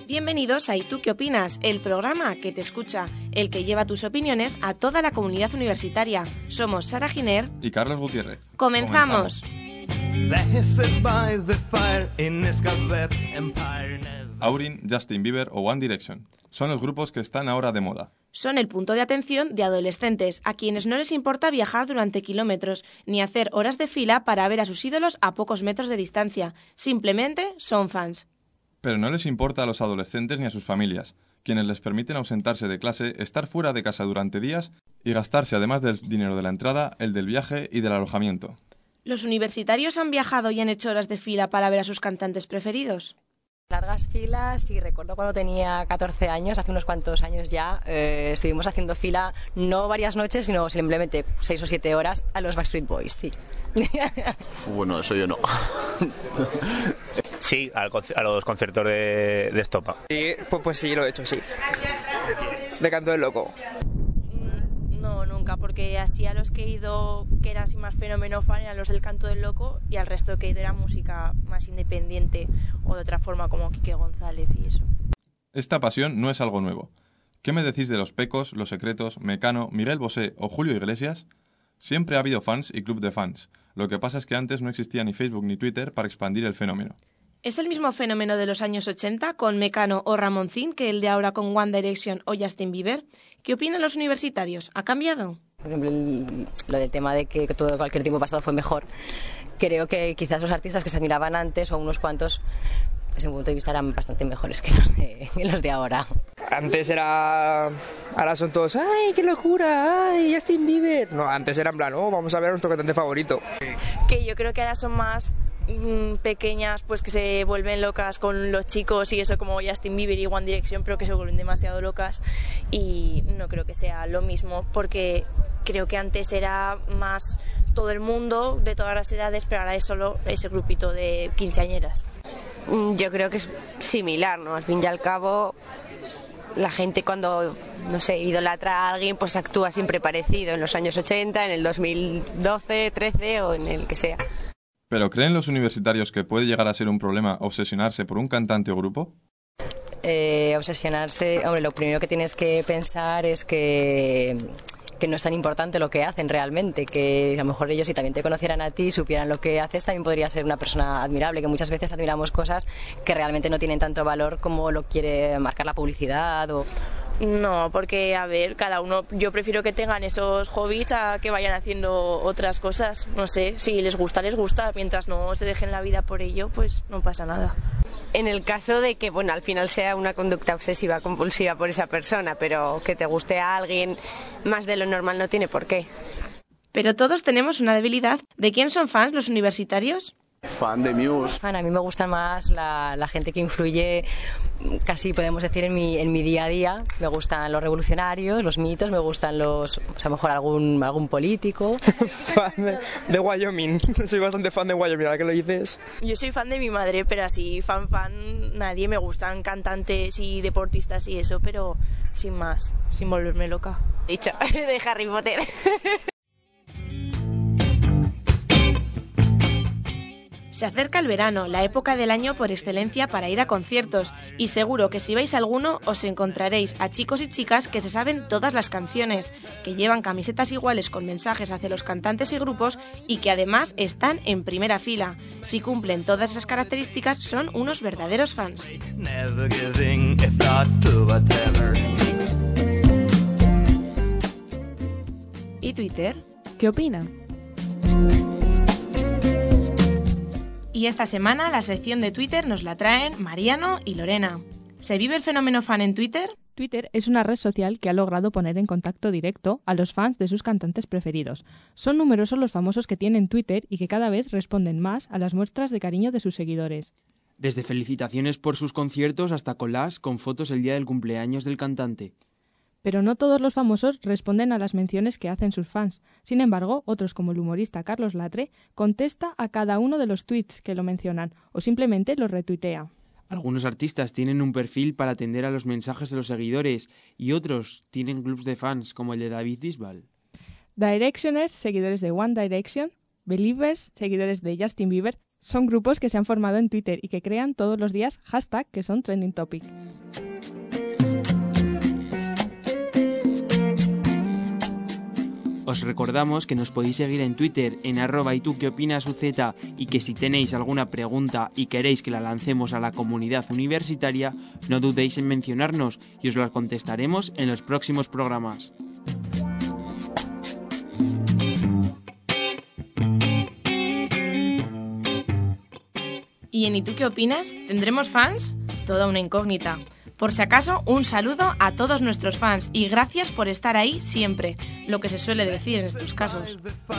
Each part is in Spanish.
Bienvenidos a ¿Y tú qué opinas?, el programa que te escucha, el que lleva tus opiniones a toda la comunidad universitaria. Somos Sara Giner y Carlos Gutiérrez. ¡Comenzamos! Aurin, Justin Bieber o One Direction son los grupos que están ahora de moda. Son el punto de atención de adolescentes, a quienes no les importa viajar durante kilómetros, ni hacer horas de fila para ver a sus ídolos a pocos metros de distancia. Simplemente son fans. Pero no les importa a los adolescentes ni a sus familias, quienes les permiten ausentarse de clase, estar fuera de casa durante días y gastarse, además del dinero de la entrada, el del viaje y del alojamiento. ¿Los universitarios han viajado y han hecho horas de fila para ver a sus cantantes preferidos? Largas filas, y recuerdo cuando tenía 14 años, hace unos cuantos años ya, estuvimos haciendo fila no varias noches, sino simplemente 6 o 7 horas a los Backstreet Boys, sí. Bueno, eso yo no. Sí, a los conciertos de Estopa. Sí, pues sí, lo he hecho, sí. De Canto del Loco. No, nunca, porque así a los que he ido, que era así más fenómeno fan, eran los del Canto del Loco, y al resto que he ido era música más independiente o de otra forma, como Quique González y eso. Esta pasión no es algo nuevo. ¿Qué me decís de Los Pecos, Los Secretos, Mecano, Miguel Bosé o Julio Iglesias? Siempre ha habido fans y club de fans. Lo que pasa es que antes no existía ni Facebook ni Twitter para expandir el fenómeno. ¿Es el mismo fenómeno de los años 80 con Mecano o Ramoncín que el de ahora con One Direction o Justin Bieber? ¿Qué opinan los universitarios? ¿Ha cambiado? Por ejemplo, lo del tema de que todo cualquier tiempo pasado fue mejor. Creo que quizás los artistas que se admiraban antes, o unos cuantos, desde mi punto de vista eran bastante mejores que los de ahora. Antes era... Ahora son todos, ¡ay, qué locura! ¡Ay, Justin Bieber! No, antes era en plan, oh, vamos a ver a nuestro cantante favorito. Que yo creo que ahora son más pequeñas, pues que se vuelven locas con los chicos y eso, como Justin Bieber y One Direction, pero que se vuelven demasiado locas, y no creo que sea lo mismo, porque creo que antes era más todo el mundo de todas las edades, pero ahora es solo ese grupito de quinceañeras. Yo creo que es similar, ¿no? Al fin y al cabo, la gente cuando, no sé, idolatra a alguien, pues actúa siempre parecido en los años 80, en el 2012, 13 o en el que sea. ¿Pero creen los universitarios que puede llegar a ser un problema obsesionarse por un cantante o grupo? Obsesionarse, hombre, lo primero que tienes que pensar es que no es tan importante lo que hacen realmente, que a lo mejor ellos, si también te conocieran a ti, supieran lo que haces, también podría ser una persona admirable, que muchas veces admiramos cosas que realmente no tienen tanto valor como lo quiere marcar la publicidad o... No, porque, a ver, cada uno, yo prefiero que tengan esos hobbies a que vayan haciendo otras cosas. No sé, si les gusta, mientras no se dejen la vida por ello, pues no pasa nada. En el caso de que, bueno, al final sea una conducta obsesiva, compulsiva por esa persona, pero que te guste a alguien más de lo normal no tiene por qué. Pero todos tenemos una debilidad. ¿De quién son fans los universitarios? Fan de Muse. A mí me gusta más la gente que influye, casi podemos decir, en mi día a día. Me gustan los revolucionarios, los mitos, me gustan los, a lo mejor algún político. Fan de Wyoming. Soy bastante fan de Wyoming, ahora que lo dices. Yo soy fan de mi madre, pero así fan nadie. Me gustan cantantes y deportistas y eso, pero sin más, sin volverme loca. Dicho, de Harry Potter. Se acerca el verano, la época del año por excelencia para ir a conciertos, y seguro que si vais a alguno os encontraréis a chicos y chicas que se saben todas las canciones, que llevan camisetas iguales con mensajes hacia los cantantes y grupos y que además están en primera fila. Si cumplen todas esas características son unos verdaderos fans. ¿Y Twitter? ¿Qué opina? Y esta semana la sección de Twitter nos la traen Mariano y Lorena. ¿Se vive el fenómeno fan en Twitter? Twitter es una red social que ha logrado poner en contacto directo a los fans de sus cantantes preferidos. Son numerosos los famosos que tienen Twitter y que cada vez responden más a las muestras de cariño de sus seguidores. Desde felicitaciones por sus conciertos hasta collages con fotos el día del cumpleaños del cantante. Pero no todos los famosos responden a las menciones que hacen sus fans. Sin embargo, otros como el humorista Carlos Latre contesta a cada uno de los tweets que lo mencionan o simplemente los retuitea. Algunos artistas tienen un perfil para atender a los mensajes de los seguidores y otros tienen clubs de fans como el de David Bisbal. Directioners, seguidores de One Direction, Believers, seguidores de Justin Bieber, Son grupos que se han formado en Twitter y que crean todos los días hashtag que son trending topic. Os recordamos que nos podéis seguir en Twitter en @ituqueopinasuz y que si tenéis alguna pregunta y queréis que la lancemos a la comunidad universitaria, no dudéis en mencionarnos y os la contestaremos en los próximos programas. ¿Y en ¿Y tú qué opinas? ¿Tendremos fans? Toda una incógnita. Por si acaso, un saludo a todos nuestros fans y gracias por estar ahí siempre, lo que se suele decir en estos casos.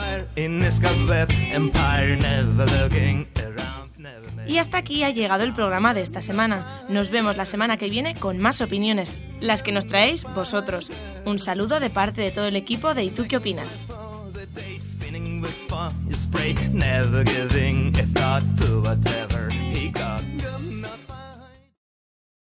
Y hasta aquí ha llegado el programa de esta semana. Nos vemos la semana que viene con más opiniones, las que nos traéis vosotros. Un saludo de parte de todo el equipo de ¿Y tú qué opinas?